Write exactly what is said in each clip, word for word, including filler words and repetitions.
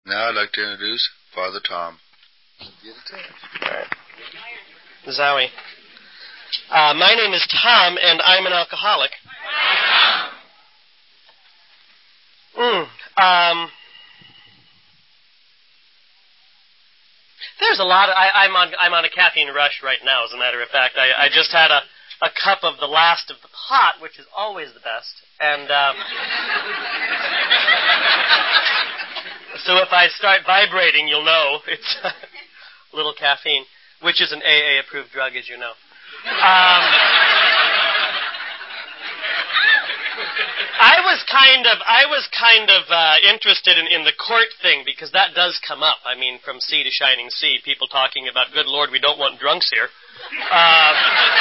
Now I'd like to introduce Father Tom. All right. Zowie. Uh, my name is Tom, and I'm an alcoholic. Mm, um, there's a lot of, I, I'm on I'm on a caffeine rush right now, as a matter of fact. I, I just had a, a cup of the last of the pot, which is always the best. And uh, so if I start vibrating, you'll know it's a little caffeine, which is an A A-approved drug, as you know. Um, I was kind of, I was kind of uh, interested in, in the court thing, because that does come up. I mean, from sea to shining sea, people talking about, good Lord, we don't want drunks here. Uh,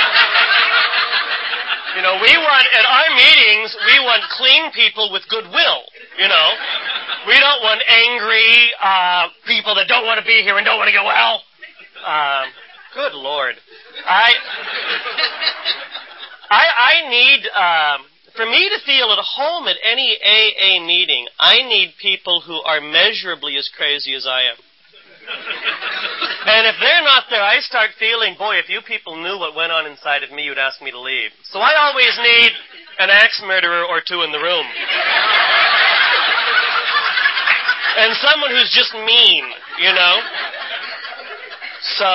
you know, we want, at our meetings, we want clean people with goodwill, you know. We don't want angry uh, people that don't want to be here and don't want to go well. Um, good Lord. I, I, I need, um, for me to feel at home at any A A meeting, I need people who are measurably as crazy as I am. And if they're not there, I start feeling, boy, if you people knew what went on inside of me, you'd ask me to leave. So I always need an axe murderer or two in the room. And someone who's just mean, you know? So,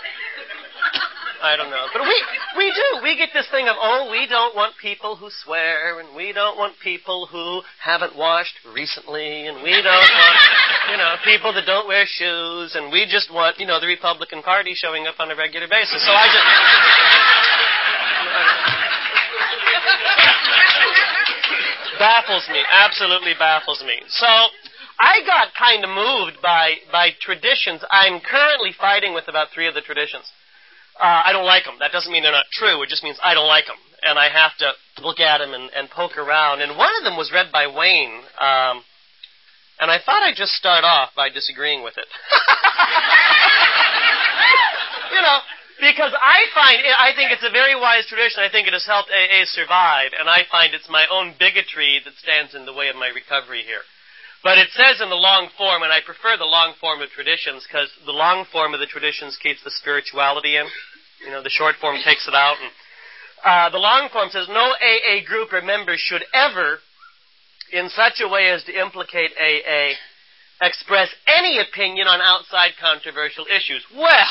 I don't know. But we we do. We get this thing of, oh, we don't want people who swear, and we don't want people who haven't washed recently, and we don't want, you know, people that don't wear shoes, and we just want, you know, the Republican Party showing up on a regular basis. So I just... baffles me. Absolutely baffles me. So... I got kind of moved by, by traditions. I'm currently fighting with about three of the traditions. Uh, I don't like them. That doesn't mean they're not true. It just means I don't like them. And I have to look at them and, and poke around. And one of them was read by Wayne. Um, and I thought I'd just start off by disagreeing with it. You know, because I find, I think it's a very wise tradition. I think it has helped A A survive. And I find it's my own bigotry that stands in the way of my recovery here. But it says in the long form, and I prefer the long form of traditions, because the long form of the traditions keeps the spirituality in. You know, the short form takes it out. And uh, the long form says, no A A group or member should ever, in such a way as to implicate A A, express any opinion on outside controversial issues. Well,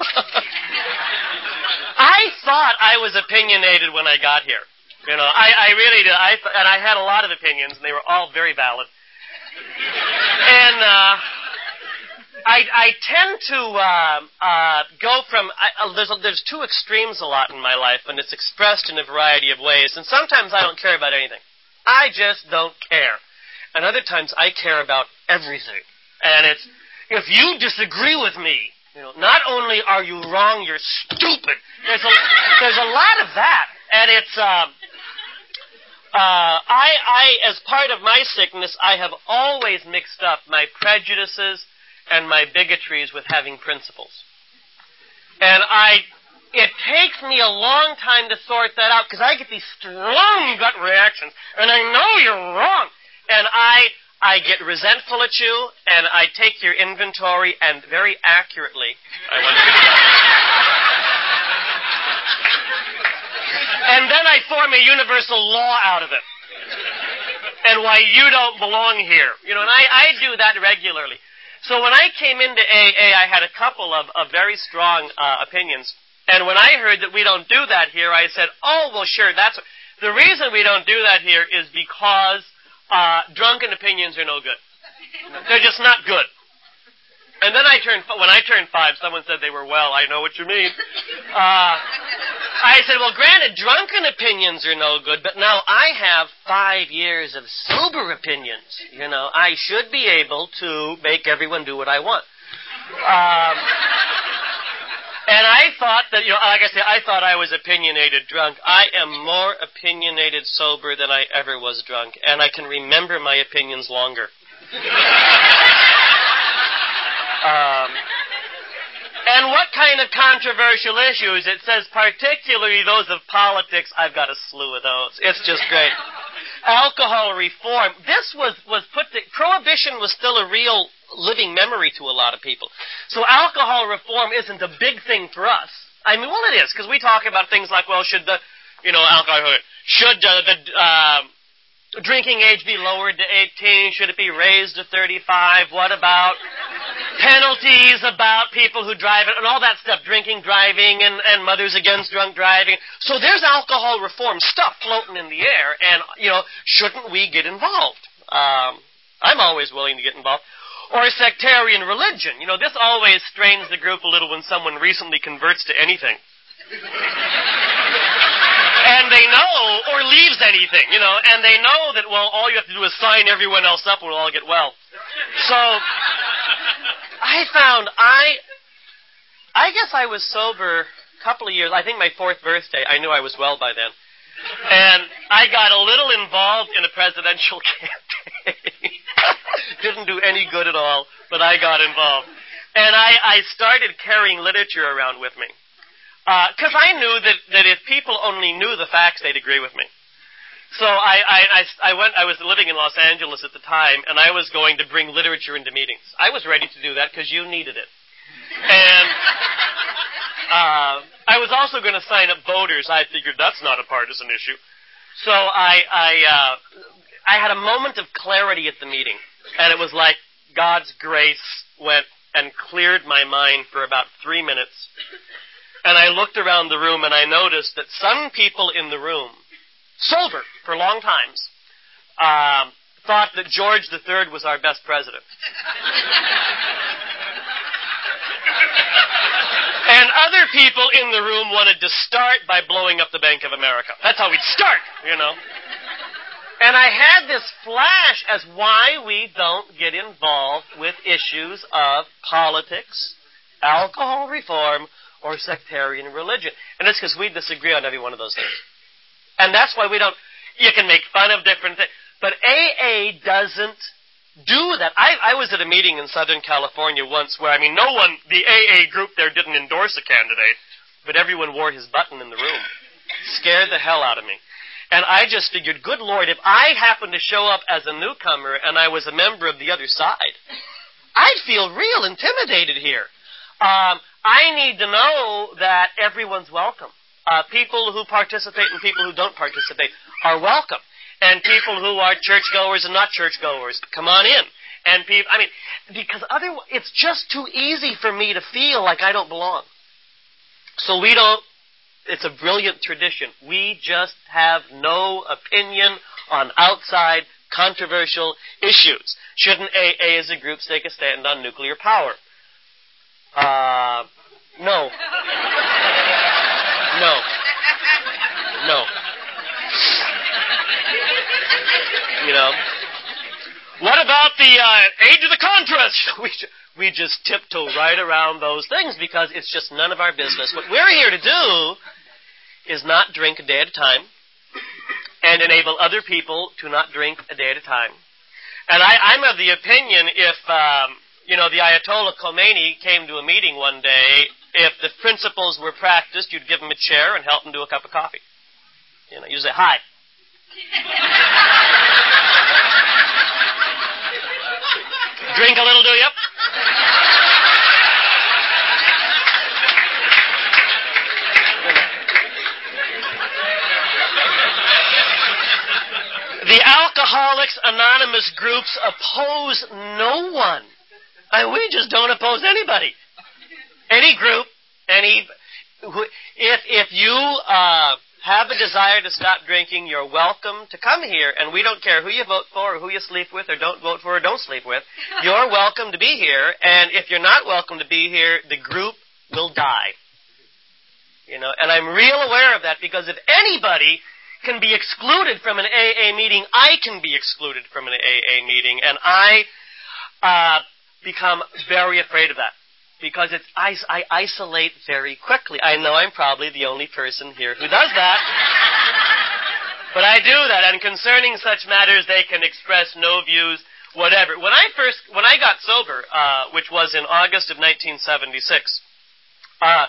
I thought I was opinionated when I got here. You know, I, I really did. I, and I had a lot of opinions, and they were all very valid. And uh, I, I tend to uh, uh, go from, I, uh, there's, there's two extremes a lot in my life, and it's expressed in a variety of ways. And sometimes I don't care about anything. I just don't care. And other times I care about everything. And it's, if you disagree with me, you know, not only are you wrong, you're stupid. There's a, there's a lot of that. And it's... Uh, Uh, I, I, as part of my sickness, I have always mixed up my prejudices and my bigotries with having principles. And I, it takes me a long time to sort that out, because I get these strong gut reactions, and I know you're wrong. And I, I get resentful at you, and I take your inventory, and very accurately, I want you to do that. And then I form a universal law out of it. And why you don't belong here. You know, and I, I do that regularly. So when I came into A A, I had a couple of, of very strong uh, opinions. And when I heard that we don't do that here, I said, oh, well, sure, that's... The reason we don't do that here is because uh, drunken opinions are no good. They're just not good. And then I turned, when I turned five, someone said they were well. I know what you mean. Uh, I said, well, granted, drunken opinions are no good, but now I have five years of sober opinions. You know, I should be able to make everyone do what I want. Um, and I thought that, you know, like I said, I thought I was opinionated drunk. I am more opinionated sober than I ever was drunk, and I can remember my opinions longer. Um, and what kind of controversial issues? It says particularly those of politics. I've got a slew of those. It's just great. alcohol reform. This was, was put to, prohibition was still a real living memory to a lot of people. So alcohol reform isn't a big thing for us. I mean, well, it is, because we talk about things like, well, should the, you know, alcohol, should uh, the uh, drinking age be lowered to eighteen? Should it be raised to thirty-five? What about penalties about people who drive it and all that stuff, drinking, driving, and, and mothers against drunk driving. So there's alcohol reform stuff floating in the air, and, you know, shouldn't we get involved? Um, I'm always willing to get involved. Or sectarian religion. You know, this always strains the group a little when someone recently converts to anything. And they know, or leaves anything, you know, and they know that, well, all you have to do is sign everyone else up and we'll all get well. So, I found I, I guess I was sober a couple of years, I think my fourth birthday, I knew I was well by then. And I got a little involved in a presidential campaign. Didn't do any good at all, but I got involved. And I, I started carrying literature around with me. Because uh, I knew that, that if people only knew the facts, they'd agree with me. So I, I, I, I went, I was living in Los Angeles at the time, and I was going to bring literature into meetings. I was ready to do that because you needed it. And uh, I was also going to sign up voters. I figured that's not a partisan issue. So I, I, uh, I had a moment of clarity at the meeting, and it was like God's grace went and cleared my mind for about three minutes. And I looked around the room, and I noticed that some people in the room, sober for long times, um, thought that George the Third was our best president. And other people in the room wanted to start by blowing up the Bank of America. That's how we'd start, you know. And I had this flash as why we don't get involved with issues of politics, alcohol reform, or sectarian religion. And it's because we disagree on every one of those things. And that's why we don't, you can make fun of different things, but A A doesn't do that. I, I was at a meeting in Southern California once where, I mean, no one, the A A group there didn't endorse a candidate, but everyone wore his button in the room. Scared the hell out of me. And I just figured, good Lord, if I happened to show up as a newcomer and I was a member of the other side, I'd feel real intimidated here. Um, I need to know that everyone's welcome. Uh, people who participate and people who don't participate are welcome. And people who are churchgoers and not churchgoers, come on in. And people, I mean, because otherwise, it's just too easy for me to feel like I don't belong. So we don't, it's a brilliant tradition. We just have no opinion on outside controversial issues. Shouldn't A A as a group take a stand on nuclear power? Uh, no. No. No. You know. What about the uh, age of the Contras? We, we just tiptoe right around those things because it's just none of our business. What we're here to do is not drink a day at a time and enable other people to not drink a day at a time. And I, I'm of the opinion if... Um, You know, the Ayatollah Khomeini came to a meeting one day. If the principles were practiced, you'd give him a chair and help him do a cup of coffee. You know, you say, hi. Drink a little, do you? The Alcoholics Anonymous groups oppose no one. I mean, we just don't oppose anybody. Any group, any, if, if you uh, have a desire to stop drinking, you're welcome to come here, and we don't care who you vote for or who you sleep with or don't vote for or don't sleep with. You're welcome to be here, and if you're not welcome to be here, the group will die. You know, and I'm real aware of that because if anybody can be excluded from an A A meeting, I can be excluded from an A A meeting, and I... Uh, become very afraid of that because it's I, I isolate very quickly. I know I'm probably the only person here who does that, but I do that. And concerning such matters, they can express no views, whatever. When I first, when I got sober, uh, which was in August of nineteen seventy-six, uh,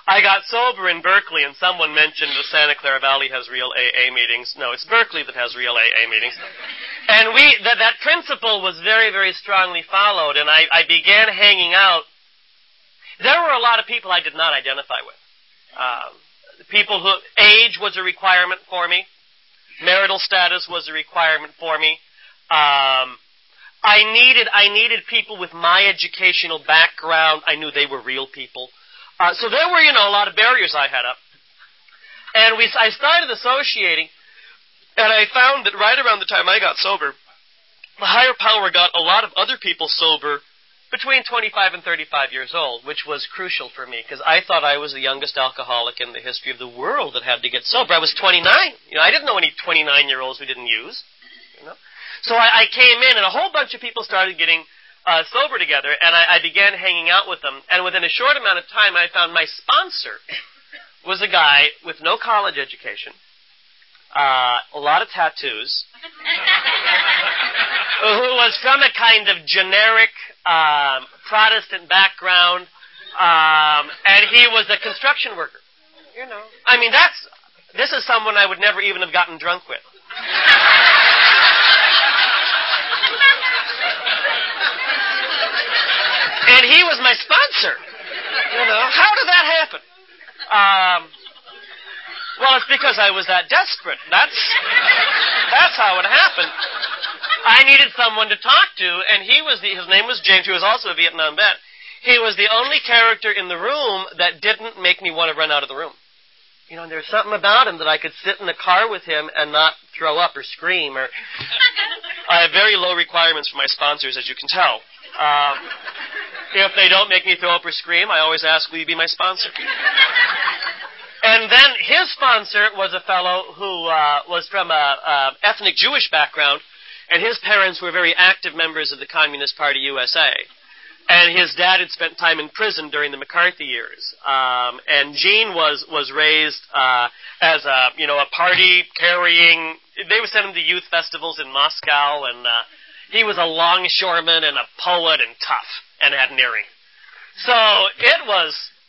I got sober in Berkeley, and someone mentioned that Santa Clara Valley has real A A meetings. No, it's Berkeley that has real A A meetings. And we that that principle was very, very strongly followed, and I, I began hanging out. There were a lot of people I did not identify with. Um, people who age was a requirement for me. Marital status was a requirement for me. Um, I needed I needed people with my educational background. I knew they were real people. Uh, so there were, you know, a lot of barriers I had up. And we, I started associating, and I found that right around the time I got sober, the higher power got a lot of other people sober between twenty-five and thirty-five years old, which was crucial for me, because I thought I was the youngest alcoholic in the history of the world that had to get sober. I was twenty-nine. You know, I didn't know any twenty-nine-year-olds who didn't use. You know? So I, I came in, and a whole bunch of people started getting Uh, sober together, and I, I began hanging out with them. And within a short amount of time, I found my sponsor was a guy with no college education, uh, a lot of tattoos, who was from a kind of generic um, Protestant background, um, and he was a construction worker. You know, I mean, that's this is someone I would never even have gotten drunk with. And he was my sponsor. You know, how did that happen? Um, well, it's because I was that desperate. That's that's how it happened. I needed someone to talk to, and he was the, his name was James. He was also a Vietnam vet. He was the only character in the room that didn't make me want to run out of the room. You know, there's something about him that I could sit in the car with him and not throw up or scream. Or I have very low requirements for my sponsors, as you can tell. Um, If they don't make me throw up or scream, I always ask, will you be my sponsor? And then his sponsor was a fellow who uh, was from a, a ethnic Jewish background, and his parents were very active members of the Communist Party U S A. And his dad had spent time in prison during the McCarthy years. Um, and Gene was was raised uh, as a you know a party carrying. They would send him to youth festivals in Moscow, and uh, he was a longshoreman and a poet and tough. And had an earring. So it was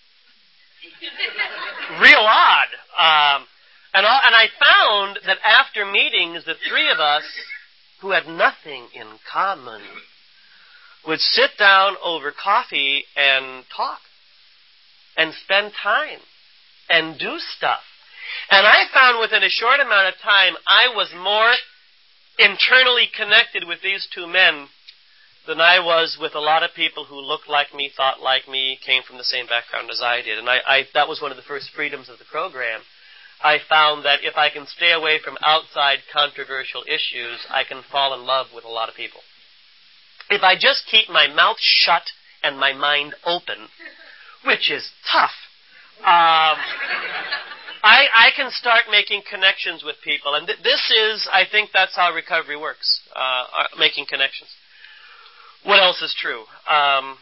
real odd. Um, and, all, and I found that after meetings, the three of us, who had nothing in common, would sit down over coffee and talk and spend time and do stuff. And I found within a short amount of time, I was more internally connected with these two men than I was with a lot of people who looked like me, thought like me, came from the same background as I did. And I, I, that was one of the first freedoms of the program. I found that if I can stay away from outside controversial issues, I can fall in love with a lot of people. If I just keep my mouth shut and my mind open, which is tough, um, I, I can start making connections with people. And th- this is, I think that's how recovery works, uh, making connections. What else is true? Um,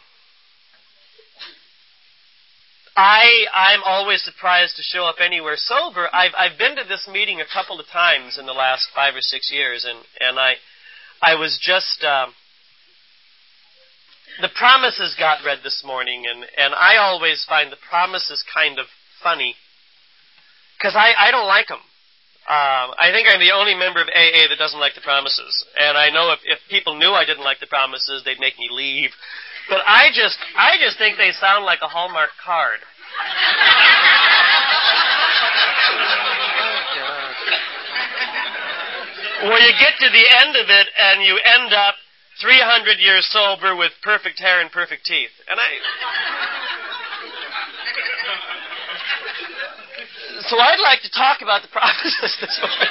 I, I'm always surprised to show up anywhere sober. I've, I've been to this meeting a couple of times in the last five or six years, and, and I, I was just, um, the promises got read this morning, and, and I always find the promises kind of funny, because I, I don't like them. Um, I think I'm the only member of A A that doesn't like the promises. And I know if, if people knew I didn't like the promises, they'd make me leave. But I just I just think they sound like a Hallmark card. Where you get to the end of it and you end up three hundred years sober with perfect hair and perfect teeth. And I... So I'd like to talk about the promises this morning.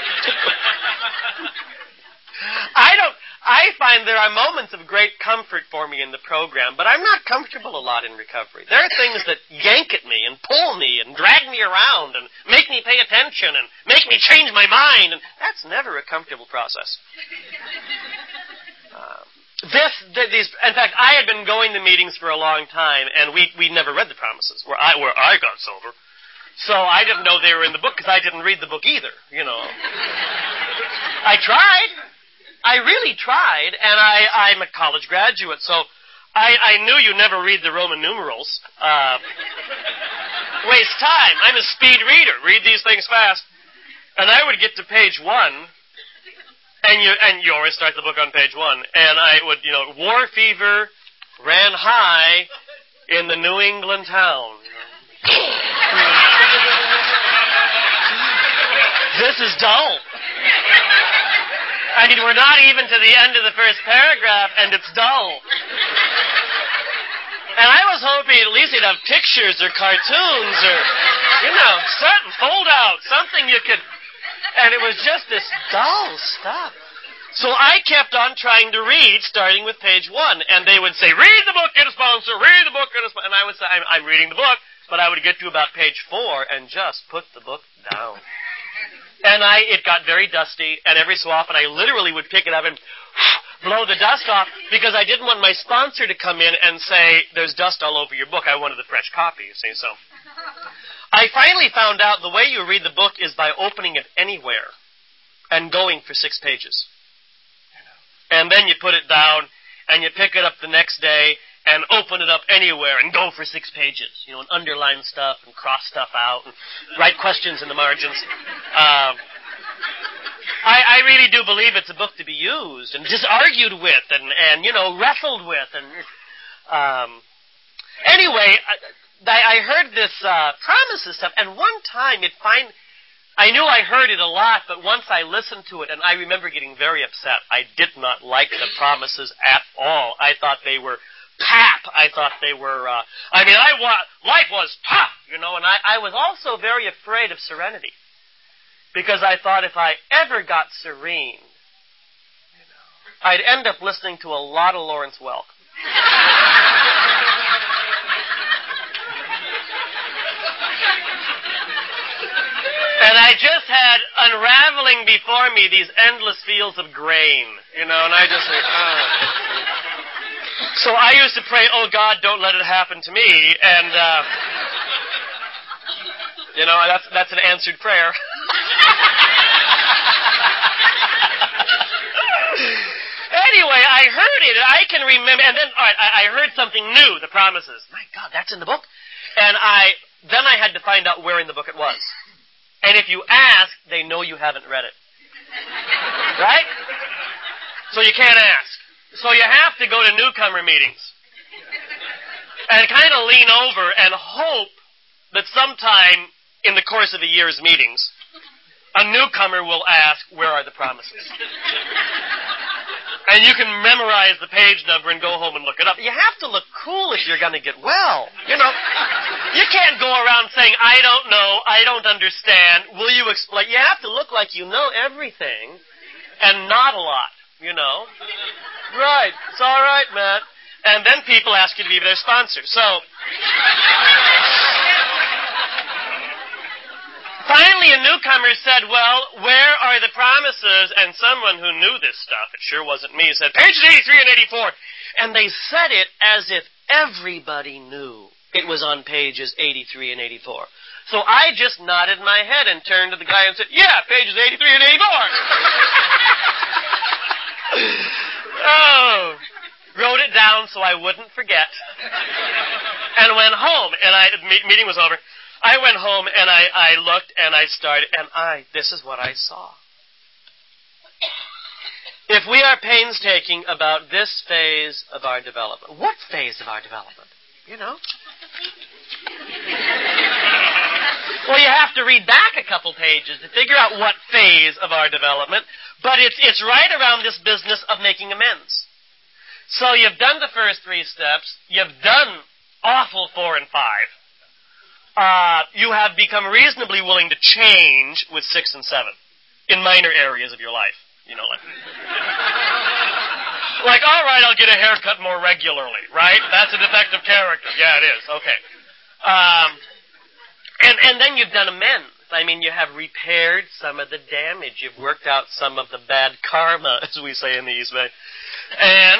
I don't. I find there are moments of great comfort for me in the program, but I'm not comfortable a lot in recovery. There are things that yank at me and pull me and drag me around and make me pay attention and make me change my mind, and that's never a comfortable process. Uh, this, th- these, in fact, I had been going to meetings for a long time, and we we never read the promises where I where I got sober. So I didn't know they were in the book because I didn't read the book either, you know. I tried. I really tried, and I, I'm a college graduate, so I, I knew you never read the Roman numerals. Uh, waste time. I'm a speed reader. Read these things fast. And I would get to page one, and you and you always start the book on page one, and I would, you know, war fever ran high in the New England town. This is dull. I mean, we're not even to the end of the first paragraph, and it's dull. And I was hoping at least you'd have pictures or cartoons or, you know, something, fold out, something you could... And it was just this dull stuff. So I kept on trying to read, starting with page one. And they would say, read the book, get a sponsor, read the book, get a sponsor. And I would say, I'm, I'm reading the book, but I would get to about page four and just put the book down. And I, it got very dusty, and every so often I literally would pick it up and blow the dust off because I didn't want my sponsor to come in and say, there's dust all over your book. I wanted the fresh copy, you see, so... I finally found out the way you read the book is by opening it anywhere and going for six pages. And then you put it down and you pick it up the next day and open it up anywhere and go for six pages. You know, and underline stuff and cross stuff out and write questions in the margins. Um, I, I really do believe it's a book to be used and just argued with and, and you know, wrestled with. And um, anyway... I, I heard this uh, promises stuff, and one time it find, I knew I heard it a lot, but once I listened to it, and I remember getting very upset. I did not like the promises at all. I thought they were pap. I thought they were, uh, I mean, I wa- life was tough, you know, and I, I was also very afraid of serenity. Because I thought if I ever got serene, you know, I'd end up listening to a lot of Lawrence Welk. And I just had unraveling before me these endless fields of grain, you know, and I just like, oh. So I used to pray, oh God, don't let it happen to me, and, uh, you know, that's, that's an answered prayer. Anyway, I heard it, and I can remember, and then, all right, I, I heard something new, the promises. My God, that's in the book? And I, then I had to find out where in the book it was. And if you ask, they know you haven't read it. Right? So you can't ask. So you have to go to newcomer meetings. And kind of lean over and hope that sometime in the course of a year's meetings, a newcomer will ask, where are the promises? And you can memorize the page number and go home and look it up. You have to look cool if you're going to get well. You know, you can't go around saying, I don't know, I don't understand, will you explain? You have to look like you know everything and not a lot, you know. Right, it's all right, Matt. And then people ask you to be their sponsor. So, finally, a newcomer said, well, where are the promises? And someone who knew this stuff, it sure wasn't me, said, pages eighty-three and eighty-four. And they said it as if everybody knew it was on pages eighty-three and eighty-four. So I just nodded my head and turned to the guy and said, yeah, pages eighty-three and eighty-four. Oh, wrote it down so I wouldn't forget. And went home, and I, the meeting was over. I went home and I, I looked and I started, and I, this is what I saw. If we are painstaking about this phase of our development, what phase of our development? You know? Well, you have to read back a couple pages to figure out what phase of our development, but it's, it's right around this business of making amends. So you've done the first three steps, you've done awful four and five, Uh, you have become reasonably willing to change with six and seven in minor areas of your life. You know, like, like, all right, I'll get a haircut more regularly, right? That's a defective character. Yeah, it is. Okay. Um, and, and then you've done amends. I mean, you have repaired some of the damage. You've worked out some of the bad karma, as we say in the East Bay. And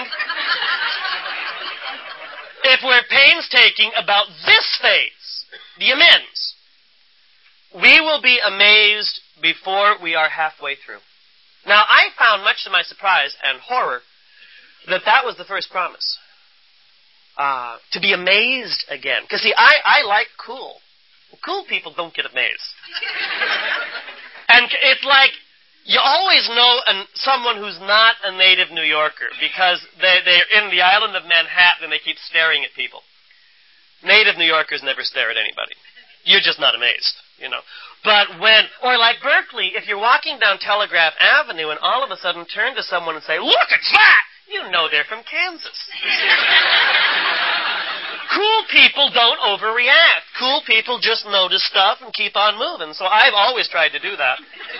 if we're painstaking about this phase, the amends, we will be amazed before we are halfway through. Now, I found, much to my surprise and horror, that that was the first promise. Uh, to be amazed again. Because, see, I, I like cool. Well, cool people don't get amazed. And it's like, you always know an, someone who's not a native New Yorker because they, they're in the island of Manhattan and they keep staring at people. Native New Yorkers never stare at anybody. You're just not amazed, you know. But when, or like Berkeley, if you're walking down Telegraph Avenue and all of a sudden turn to someone and say, look, it's that! You know they're from Kansas. Cool people don't overreact. Cool people just notice stuff and keep on moving. So I've always tried to do that.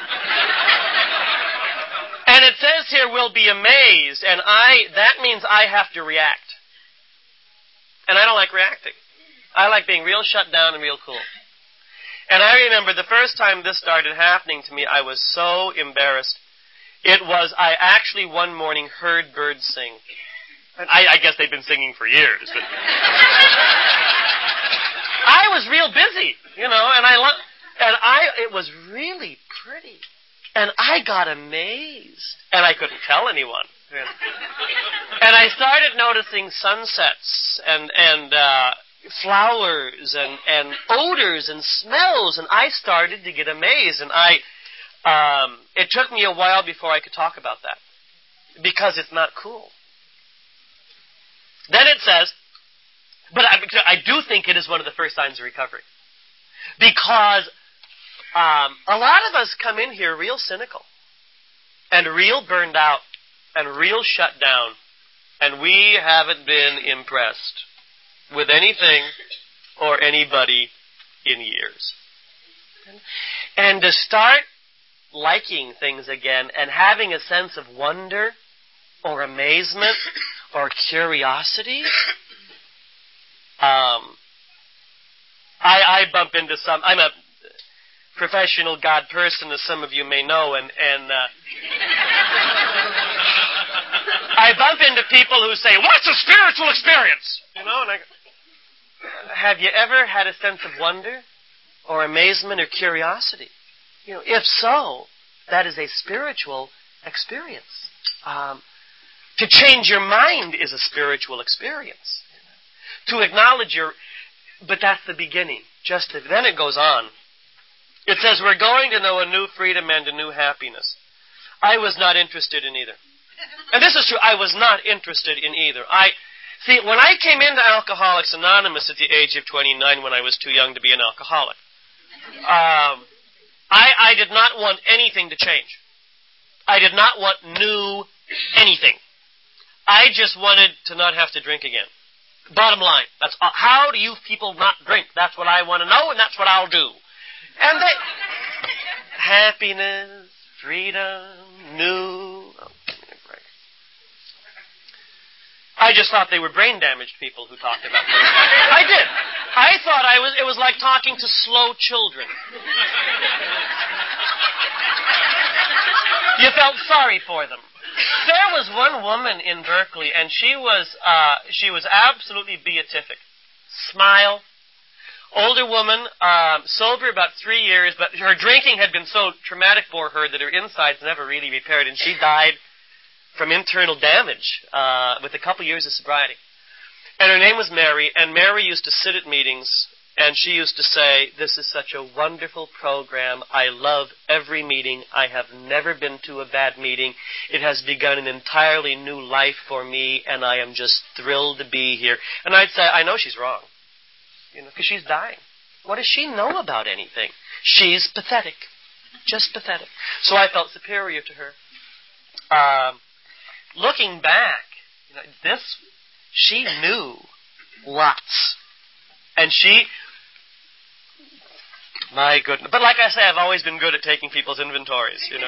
And it says here, we'll be amazed, and I, that means I have to react. And I don't like reacting. I like being real shut down and real cool. And I remember the first time this started happening to me, I was so embarrassed. It was, I actually one morning heard birds sing. And I, I guess they've been singing for years. But I was real busy, you know, and I, lo- and I, it was really pretty. And I got amazed. And I couldn't tell anyone. And I started noticing sunsets and, and, uh, flowers and, and odors and smells, and I started to get amazed, and I, um, it took me a while before I could talk about that, because it's not cool. Then it says, but I, I do think it is one of the first signs of recovery, because um, a lot of us come in here real cynical, and real burned out, and real shut down, and we haven't been impressed with anything or anybody in years. And to start liking things again and having a sense of wonder or amazement or curiosity, um, I, I bump into some, I'm a professional God person, as some of you may know, and, and uh, I bump into people who say, what's a spiritual experience? You know, and I go, have you ever had a sense of wonder or amazement or curiosity? You know, if so, that is a spiritual experience. Um, to change your mind is a spiritual experience. To acknowledge your, but that's the beginning. Just to, then it goes on. It says we're going to know a new freedom and a new happiness. I was not interested in either. And this is true. I was not interested in either. I See, when I came into Alcoholics Anonymous at the age of twenty-nine, when I was too young to be an alcoholic, um, I, I did not want anything to change. I did not want new anything. I just wanted to not have to drink again. Bottom line. That's all. How do you people not drink? That's what I want to know, and that's what I'll do. And they... Happiness, freedom, new... Oh, give me a break. I just thought they were brain-damaged people who talked about things. I did. I thought I was. It was like talking to slow children. You felt sorry for them. There was one woman in Berkeley, and she was uh, she was absolutely beatific. Smile. Older woman, um, sober about three years, but her drinking had been so traumatic for her that her insides never really repaired, and she died from internal damage uh, with a couple years of sobriety. And her name was Mary, and Mary used to sit at meetings, and she used to say, this is such a wonderful program. I love every meeting. I have never been to a bad meeting. It has begun an entirely new life for me, and I am just thrilled to be here. And I'd say, I know she's wrong, you know, because she's dying. What does she know about anything? She's pathetic, just pathetic. So I felt superior to her. Um, Looking back, you know, this, she knew lots. And she, my goodness. But like I say, I've always been good at taking people's inventories, you know.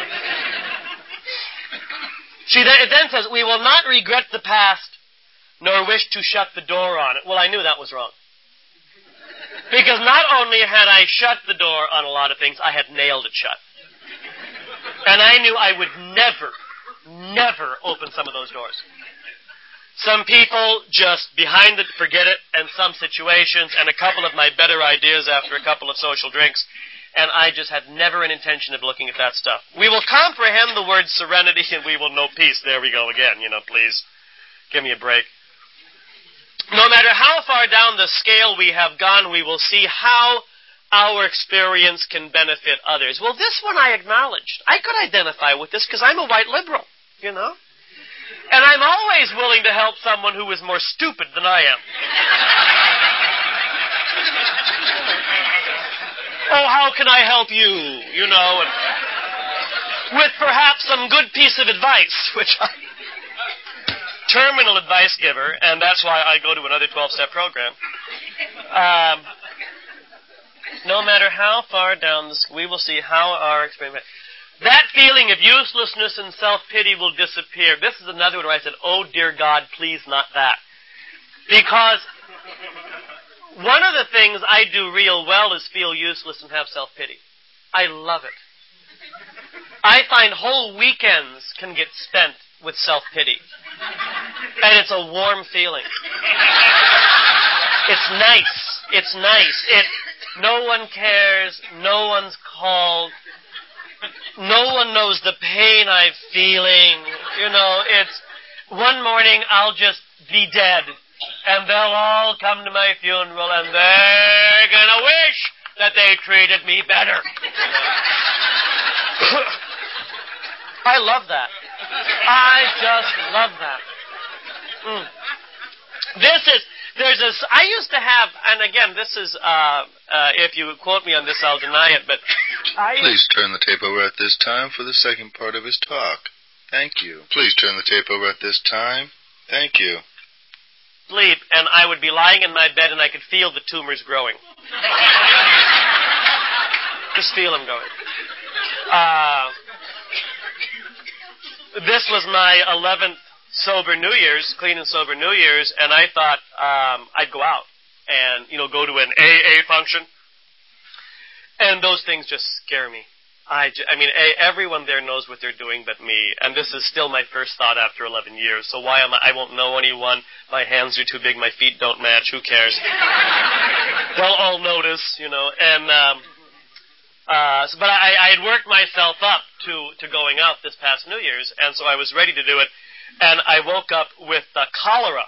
She then, it then says, we will not regret the past, nor wish to shut the door on it. Well, I knew that was wrong. Because not only had I shut the door on a lot of things, I had nailed it shut. And I knew I would never... never open some of those doors. Some people just behind it forget it, and some situations, and a couple of my better ideas after a couple of social drinks, and I just had never an intention of looking at that stuff. We will comprehend the word serenity, and we will know peace. There we go again, you know, please. Give me a break. No matter how far down the scale we have gone, we will see how our experience can benefit others. Well, this one I acknowledged. I could identify with this because I'm a white liberal, you know? And I'm always willing to help someone who is more stupid than I am. Oh, how can I help you? You know, and with perhaps some good piece of advice, which I'm terminal advice giver, and that's why I go to another twelve-step program. Um, no matter how far down the we will see how our experience. That feeling of uselessness and self-pity will disappear. This is another one where I said, oh, dear God, please not that. Because one of the things I do real well is feel useless and have self-pity. I love it. I find whole weekends can get spent with self-pity. And it's a warm feeling. It's nice. It's nice. It, no one cares. No one's called. No one knows the pain I'm feeling. You know, it's one morning I'll just be dead. And they'll all come to my funeral and they're gonna wish that they treated me better. I love that. I just love that. Mm. This is, there's a, I used to have, and again, this is, uh, uh, if you quote me on this, I'll deny it, but I... Please turn the tape over at this time for the second part of his talk. Thank you. Please turn the tape over at this time. Thank you. Sleep, and I would be lying in my bed and I could feel the tumors growing. Just feel them going. Uh, this was my eleventh sober New Year's, clean and sober New Year's, and I thought um, I'd go out and, you know, go to an A A function. And those things just scare me. I, j- I mean, a, everyone there knows what they're doing but me, and this is still my first thought after eleven years, so why am I, I won't know anyone, my hands are too big, my feet don't match, who cares? They'll all notice, you know, and, um, uh, so, but I, I had worked myself up to, to going out this past New Year's, and so I was ready to do it, and I woke up with uh, cholera.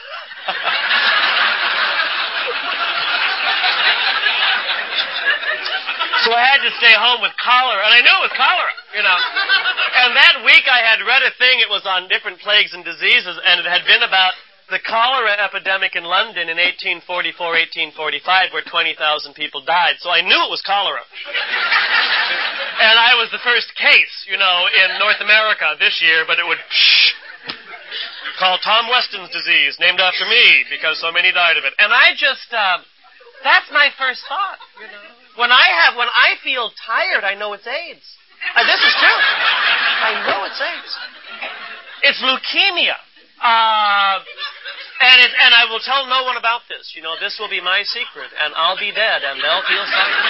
So I had to stay home with cholera, and I knew it was cholera, you know. And that week I had read a thing, it was on different plagues and diseases, and it had been about the cholera epidemic in London in eighteen forty-four, eighteen forty-five, where twenty thousand people died. So I knew it was cholera. And I was the first case, you know, in North America this year, but it would shh, called Tom Weston's disease, named after me, because so many died of it. And I just, uh, that's my first thought, you know. When I have, when I feel tired, I know it's AIDS. Uh, this is true. I know it's AIDS. It's leukemia. Uh, and it, and I will tell no one about this. You know, this will be my secret, and I'll be dead, and they'll feel sorry.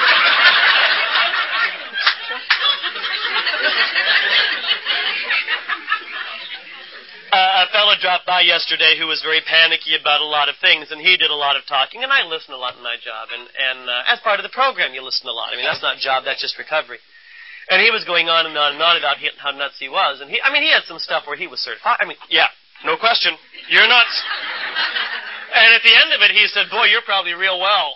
Uh, a fellow dropped by yesterday who was very panicky about a lot of things, and he did a lot of talking, and I listen a lot in my job, and, and uh, as part of the program, you listen a lot. I mean, that's not job, that's just recovery. And he was going on and on and on about how nuts he was, and he, I mean, he had some stuff where he was certified. I mean, yeah, no question, you're nuts. And at the end of it, he said, boy, you're probably real well.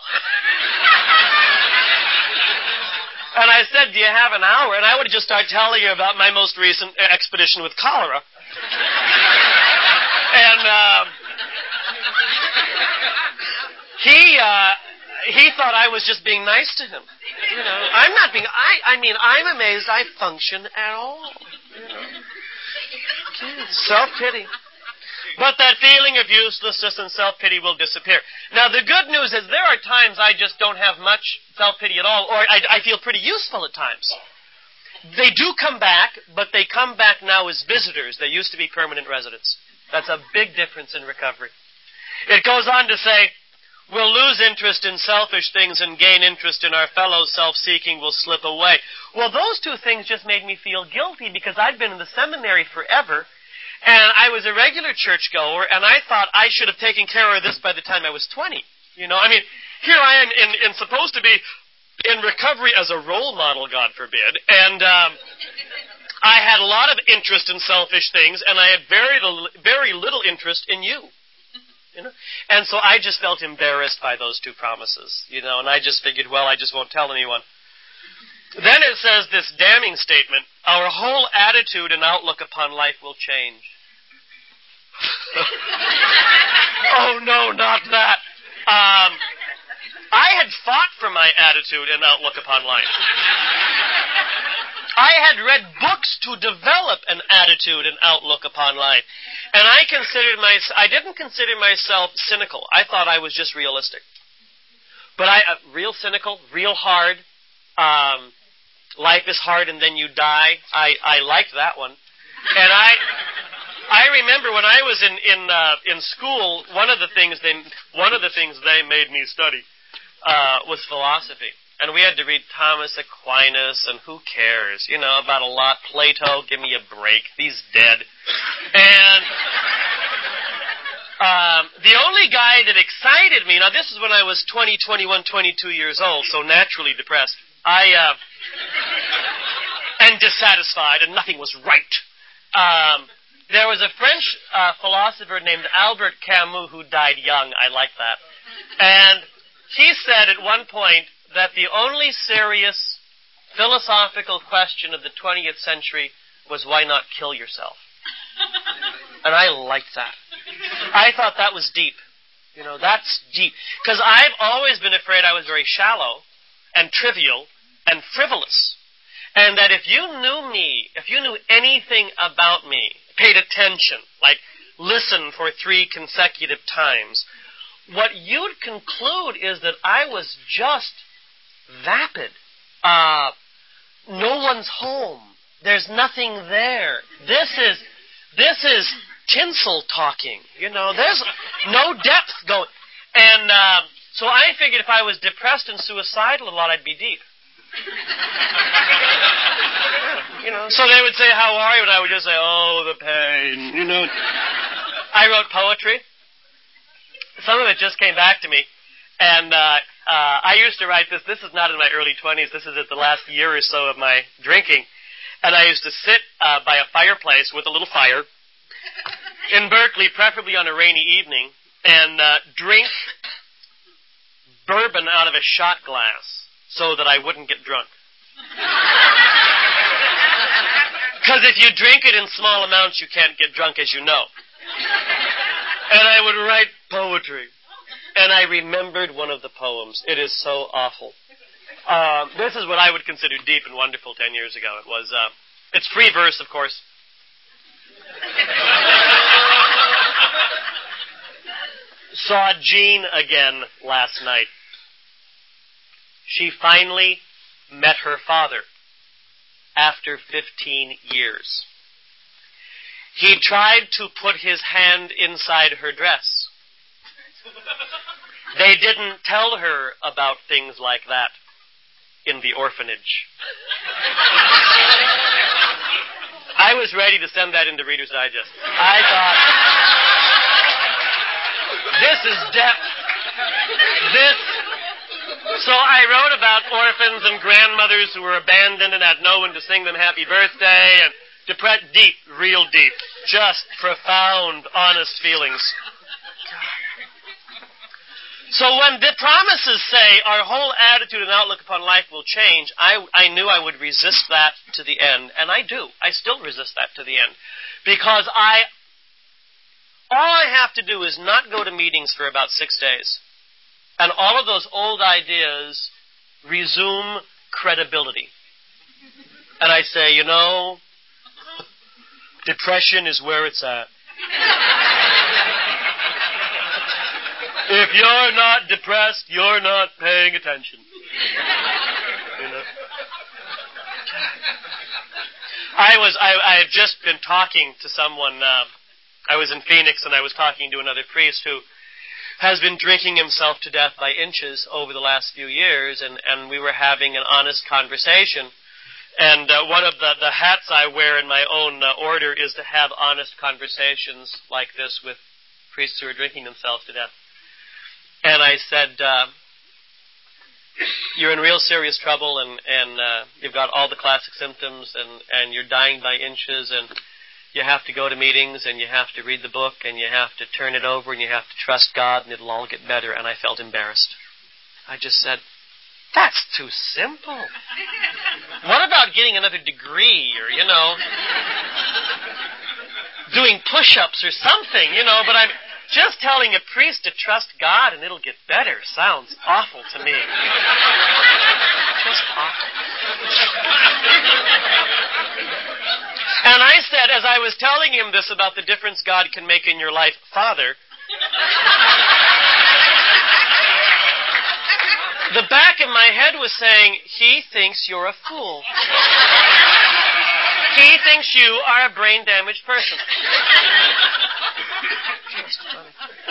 And I said, do you have an hour? And I would just start telling you about my most recent expedition with cholera. And uh, he uh, he thought I was just being nice to him. You know, I'm not being. I I mean, I'm amazed I function at all. You know, self-pity. But that feeling of uselessness and self-pity will disappear. Now, the good news is there are times I just don't have much self-pity at all, or I, I feel pretty useful at times. They do come back, but they come back now as visitors. They used to be permanent residents. That's a big difference in recovery. It goes on to say, we'll lose interest in selfish things and gain interest in our fellow. Self-seeking will slip away. Well, those two things just made me feel guilty because I'd been in the seminary forever, and I was a regular churchgoer, and I thought I should have taken care of this by the time I was twenty. You know, I mean, here I am in, in supposed to be in recovery as a role model, God forbid, and um, I had a lot of interest in selfish things, and I had very little, very little interest in you. You know? And so I just felt embarrassed by those two promises, you know, and I just figured, well, I just won't tell anyone. Then it says this damning statement, our whole attitude and outlook upon life will change. Oh, no, not that. Um, I had fought for my attitude and outlook upon life. I had read books to develop an attitude and outlook upon life. And I considered myself, I didn't consider myself cynical. I thought I was just realistic. But I, uh, real cynical, real hard, um, life is hard and then you die. I, I liked that one. And I, I remember when I was in, in, uh, in school, one of the things they, one of the things they made me study, uh, was philosophy. And we had to read Thomas Aquinas, and who cares? You know, about a lot. Plato, give me a break. He's dead. And um, the only guy that excited me, now this is when I was twenty, twenty-one, twenty-two years old, so naturally depressed. I, uh, and dissatisfied, and nothing was right. Um, there was a French uh, philosopher named Albert Camus who died young. I like that. And he said at one point, that the only serious philosophical question of the twentieth century was why not kill yourself? And I liked that. I thought that was deep. You know, that's deep. Because I've always been afraid I was very shallow and trivial and frivolous. And that if you knew me, if you knew anything about me, paid attention, like listen for three consecutive times, what you'd conclude is that I was just vapid. Uh, no one's home. There's nothing there. This is, this is tinsel talking. You know, there's no depth going. And uh, so I figured if I was depressed and suicidal a lot, I'd be deep. You know, so they would say, "How are you?" And I would just say, "Oh, the pain." You know, I wrote poetry. Some of it just came back to me, and uh, uh, I used to write this. This is not in my early twenties. This is at the last year or so of my drinking, and I used to sit uh, by a fireplace with a little fire in Berkeley, preferably on a rainy evening, and uh, drink bourbon out of a shot glass so that I wouldn't get drunk. Because if you drink it in small amounts, you can't get drunk, as you know. And I would write poetry. And I remembered one of the poems. It is so awful. Uh, this is what I would consider deep and wonderful ten years ago. It was, uh, it's free verse, of course. Saw Jean again last night. She finally met her father after fifteen years. He tried to put his hand inside her dress. They didn't tell her about things like that in the orphanage. I was ready to send that into Reader's Digest. I thought, this is depth. This. So I wrote about orphans and grandmothers who were abandoned and had no one to sing them happy birthday, and depressed, deep, real deep, just profound, honest feelings. So when the promises say our whole attitude and outlook upon life will change, I, I knew I would resist that to the end, and I do. I still resist that to the end. Because I, all I have to do is not go to meetings for about six days. And all of those old ideas resume credibility. And I say, you know, depression is where it's at. If you're not depressed, you're not paying attention. You know? I was, I, I have just been talking to someone, uh, I was in Phoenix and I was talking to another priest who has been drinking himself to death by inches over the last few years, and, and we were having an honest conversation. And uh, one of the, the hats I wear in my own uh, order is to have honest conversations like this with priests who are drinking themselves to death. And I said, uh, you're in real serious trouble, and, and uh, you've got all the classic symptoms, and, and you're dying by inches, and you have to go to meetings, and you have to read the book, and you have to turn it over, and you have to trust God, and it'll all get better. And I felt embarrassed. I just said, that's too simple. What about getting another degree or, you know, doing push-ups or something, you know? But I'm just telling a priest to trust God and it'll get better sounds awful to me. Just awful. And I said, as I was telling him this about the difference God can make in your life, Father, the back of my head was saying, he thinks you're a fool. He thinks you are a brain-damaged person. Just funny.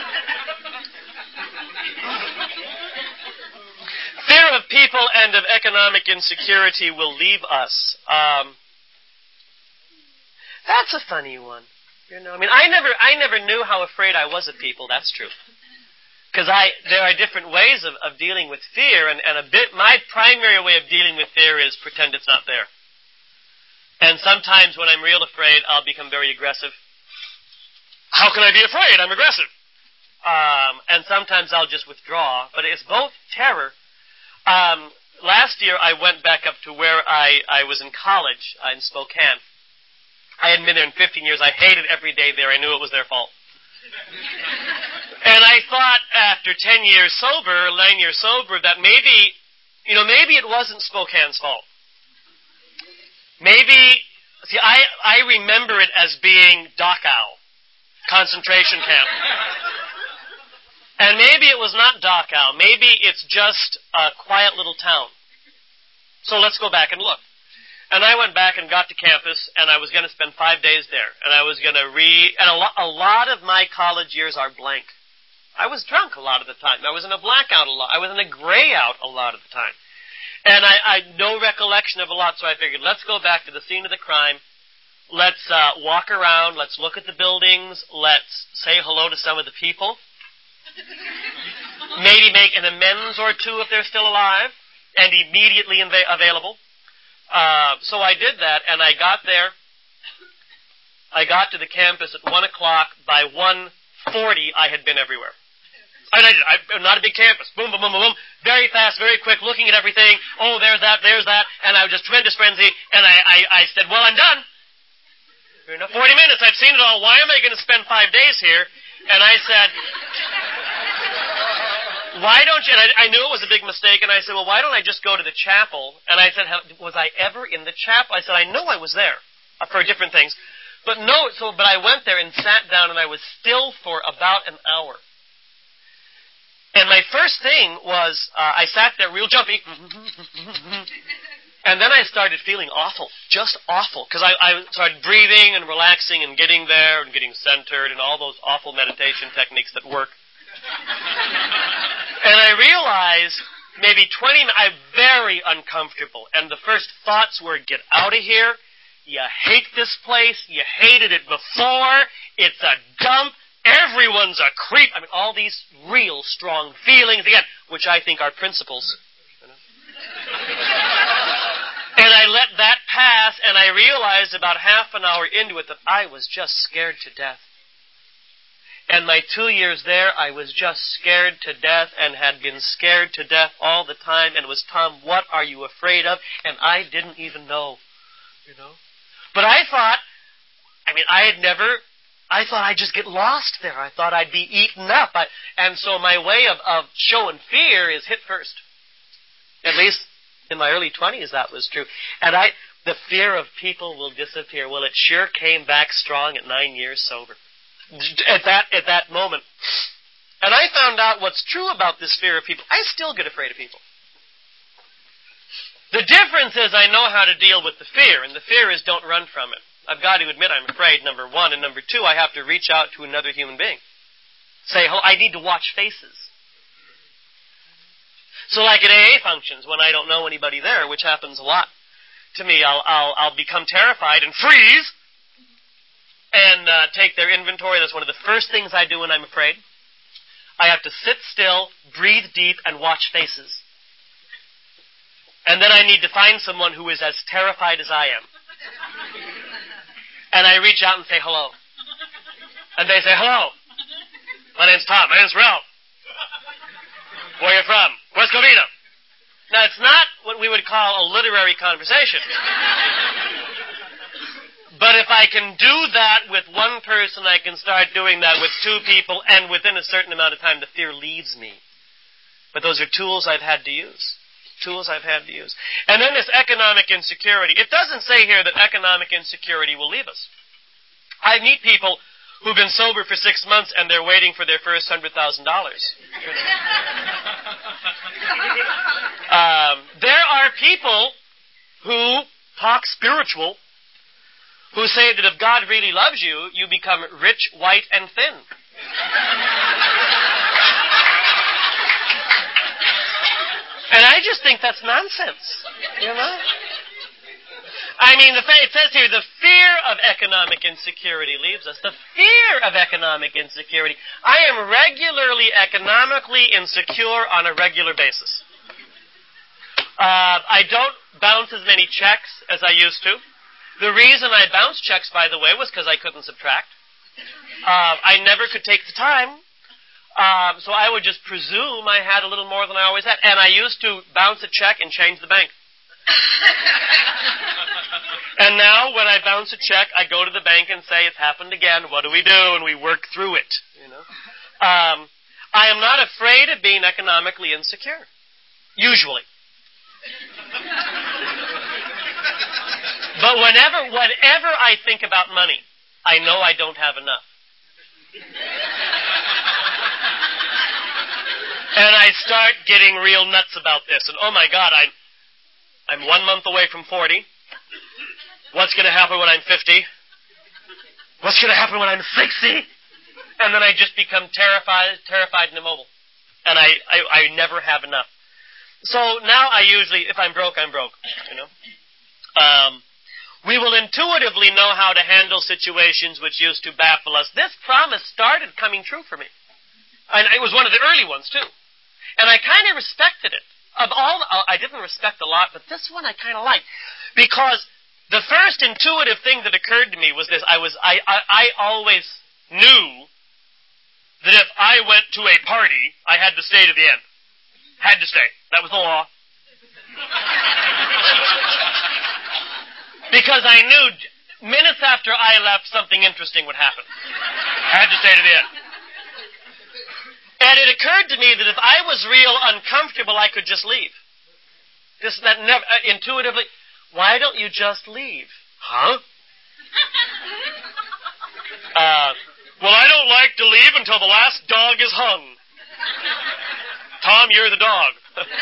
Fear of people and of economic insecurity will leave us. Um, that's a funny one. You know, I mean, I never, I never knew how afraid I was of people. That's true. Because I, there are different ways of, of dealing with fear, and, and a bit, my primary way of dealing with fear is pretend it's not there. And sometimes when I'm real afraid, I'll become very aggressive. How can I be afraid? I'm aggressive. Um, and sometimes I'll just withdraw, but it's both terror. Um, last year I went back up to where I, I was in college, uh, in Spokane. I hadn't been there in fifteen years. I hated every day there. I knew it was their fault. And I thought after ten years sober, nine years sober, that maybe, you know, maybe it wasn't Spokane's fault. Maybe, see, I, I remember it as being Dachau, concentration camp. And maybe it was not Dachau. Maybe it's just a quiet little town. So let's go back and look. And I went back and got to campus, and I was going to spend five days there. And I was going to read, and a, lo- a lot of my college years are blank. I was drunk a lot of the time. I was in a blackout a lot. I was in a gray out a lot of the time. And I, I had no recollection of a lot, so I figured, let's go back to the scene of the crime. Let's uh, walk around. Let's look at the buildings. Let's say hello to some of the people. Maybe make an amends or two if they're still alive and immediately inv- available. Uh, so I did that, and I got there. I got to the campus at one o'clock. By one forty, I had been everywhere. And I did. I, not a big campus. Boom, boom, boom, boom, boom. Very fast, very quick, looking at everything. Oh, there's that, there's that. And I was just tremendous frenzy. And I, I, I said, well, I'm done. forty minutes, I've seen it all. Why am I going to spend five days here? And I said, why don't you, and I, I knew it was a big mistake, and I said, well, why don't I just go to the chapel? And I said, was I ever in the chapel? I said, I know I was there for different things. But no, so, but I went there and sat down, and I was still for about an hour. And my first thing was, uh, I sat there real jumpy, and then I started feeling awful, just awful, because I, I started breathing and relaxing and getting there and getting centered and all those awful meditation techniques that work. And I realized maybe twenty minutes, I'm very uncomfortable, and the first thoughts were, get out of here, you hate this place, you hated it before, it's a dump, everyone's a creep. I mean, all these real strong feelings, again, which I think are principles. And I let that pass, and I realized about half an hour into it that I was just scared to death. And my two years there, I was just scared to death and had been scared to death all the time. And it was, Tom, what are you afraid of? And I didn't even know, you know. But I thought, I mean, I had never... I thought I'd just get lost there. I thought I'd be eaten up. I, and so my way of, of showing fear is hit first. At least in my early twenties, that was true. And I, the fear of people will disappear. Well, it sure came back strong at nine years sober. At that, at that moment. And I found out what's true about this fear of people. I still get afraid of people. The difference is I know how to deal with the fear, and the fear is don't run from it. I've got to admit I'm afraid, number one. And number two, I have to reach out to another human being. Say, oh, I need to watch faces. So like at A A functions, when I don't know anybody there, which happens a lot to me, I'll, I'll, I'll become terrified and freeze and uh, take their inventory. That's one of the first things I do when I'm afraid. I have to sit still, breathe deep, and watch faces. And then I need to find someone who is as terrified as I am. And I reach out and say hello. And they say, hello. My name's Tom. My name's Ralph. Where are you from? West Covina. Now, it's not what we would call a literary conversation. But if I can do that with one person, I can start doing that with two people, and within a certain amount of time, the fear leaves me. But those are tools I've had to use. Tools I've had to use. And then this economic insecurity. It doesn't say here that economic insecurity will leave us. I meet people who've been sober for six months and they're waiting for their first one hundred thousand dollars. um, there are people who talk spiritual, who say that if God really loves you, you become rich, white, and thin. And I just think that's nonsense, you know? I mean, the, it says here, the fear of economic insecurity leaves us. The fear of economic insecurity. I am regularly economically insecure on a regular basis. Uh, I don't bounce as many checks as I used to. The reason I bounced checks, by the way, was because I couldn't subtract. Uh, I never could take the time. Um, so I would just presume I had a little more than I always had. And I used to bounce a check and change the bank. And now, when I bounce a check, I go to the bank and say, it's happened again, what do we do? And we work through it, you know. Um, I am not afraid of being economically insecure. Usually. But whenever, whenever I think about money, I know I don't have enough. And I start getting real nuts about this. And oh my God, I'm, I'm one month away from forty. What's going to happen when I'm fifty? What's going to happen when I'm sixty? And then I just become terrified, terrified and immobile. And I, I, I never have enough. So now I usually, if I'm broke, I'm broke, you know. Um, we will intuitively know how to handle situations which used to baffle us. This promise started coming true for me. And it was one of the early ones, too. And I kind of respected it. Of all, I didn't respect a lot, but this one I kind of liked. Because the first intuitive thing that occurred to me was this. I was, I, I, I always knew that if I went to a party, I had to stay to the end. Had to stay. That was the law. Because I knew minutes after I left, something interesting would happen. I had to stay to the end. And it occurred to me that if I was real uncomfortable, I could just leave. Just that never, uh, intuitively, why don't you just leave? Huh? uh, well, I don't like to leave until the last dog is hung. Tom, you're the dog.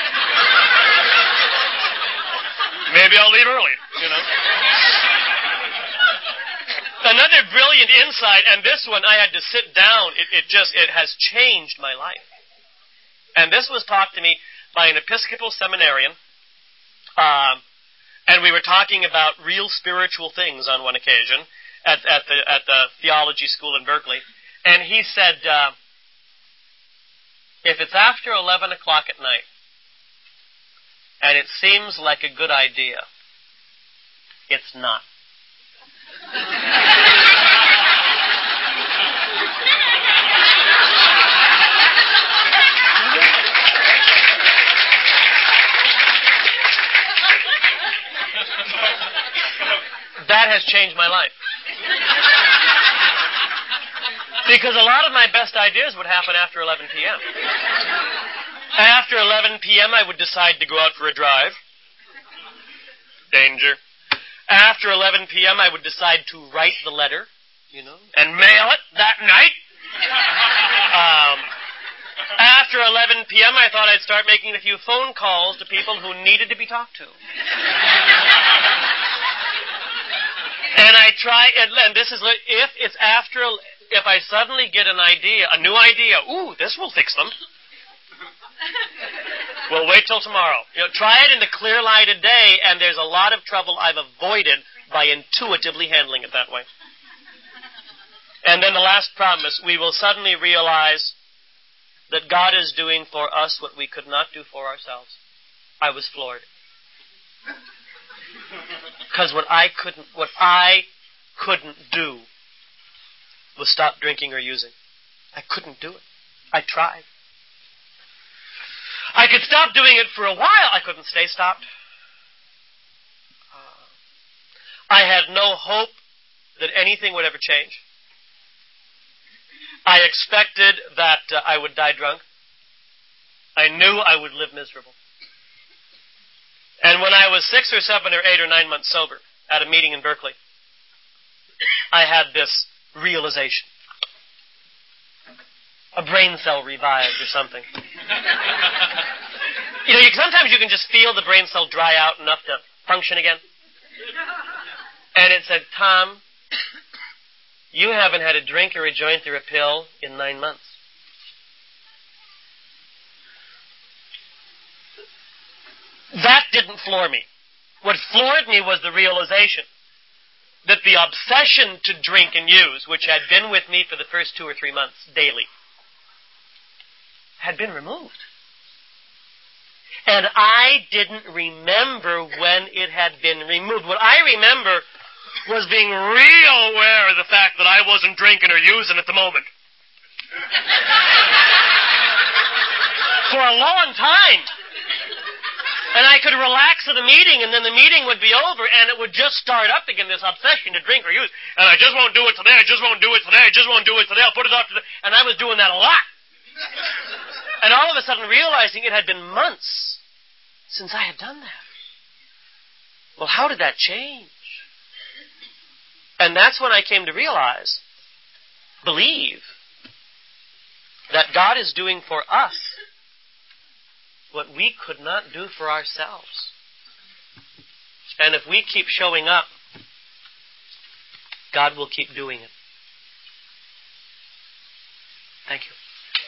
Maybe I'll leave early, you know. Another brilliant insight, and this one I had to sit down. It, it just, it has changed my life. And this was taught to me by an Episcopal seminarian. Um, and we were talking about real spiritual things on one occasion at, at, the, at the theology school in Berkeley. And he said, uh, if it's after eleven o'clock at night, and it seems like a good idea, it's not. That has changed my life. Because a lot of my best ideas would happen after eleven p.m. After eleven p.m., I would decide to go out for a drive. Danger. After eleven p.m., I would decide to write the letter, you know, and mail it that night. um, after eleven p.m., I thought I'd start making a few phone calls to people who needed to be talked to. And I try, and this is, if it's after, if I suddenly get an idea, a new idea, ooh, this will fix them. Well, wait till tomorrow. You know, try it in the clear light of day, and there's a lot of trouble I've avoided by intuitively handling it that way. And then the last promise, we will suddenly realize that God is doing for us what we could not do for ourselves. I was floored. Because what I couldn't, what I couldn't do was stop drinking or using. I couldn't do it. I tried. I could stop doing it for a while. I couldn't stay stopped. Uh, I had no hope that anything would ever change. I expected that uh, I would die drunk. I knew I would live miserable. And when I was six or seven or eight or nine months sober at a meeting in Berkeley, I had this realization. A brain cell revived or something. You know, you, sometimes you can just feel the brain cell dry out enough to function again. And it said, Tom, you haven't had a drink or a joint or a pill in nine months. That didn't floor me. What floored me was the realization that the obsession to drink and use, which had been with me for the first two or three months daily, had been removed. And I didn't remember when it had been removed. What I remember was being real aware of the fact that I wasn't drinking or using at the moment. For a long time. And I could relax at a meeting, and then the meeting would be over, and it would just start up again, this obsession to drink or use. And I just won't do it today, I just won't do it today, I just won't do it today, I'll put it off today. And I was doing that a lot. And all of a sudden realizing it had been months since I had done that. Well, how did that change? And that's when I came to realize, believe, that God is doing for us what we could not do for ourselves. And if we keep showing up, God will keep doing it. Thank you.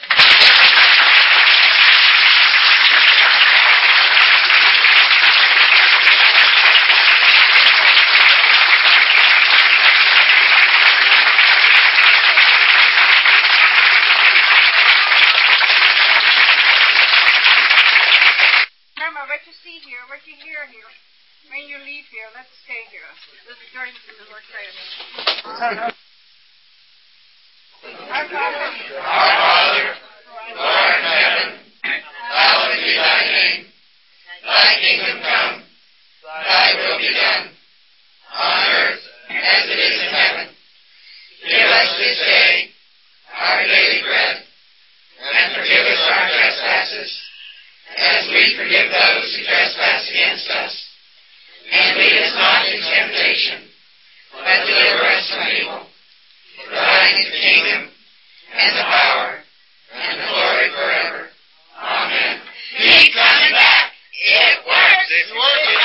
What you see here, what you hear here, when you leave here, let's stay here. This is very important. Our Father, Our Father, who art in heaven, hallowed be thy name. Thy kingdom come, thy will be done, on earth as it is in heaven. Give us this day our daily bread, and forgive us our trespasses, as we forgive those who trespass against us. And lead us not into temptation, but deliver us from evil. For thine is the kingdom, and the power, and the glory forever. Amen. Keep coming back. It works. It works.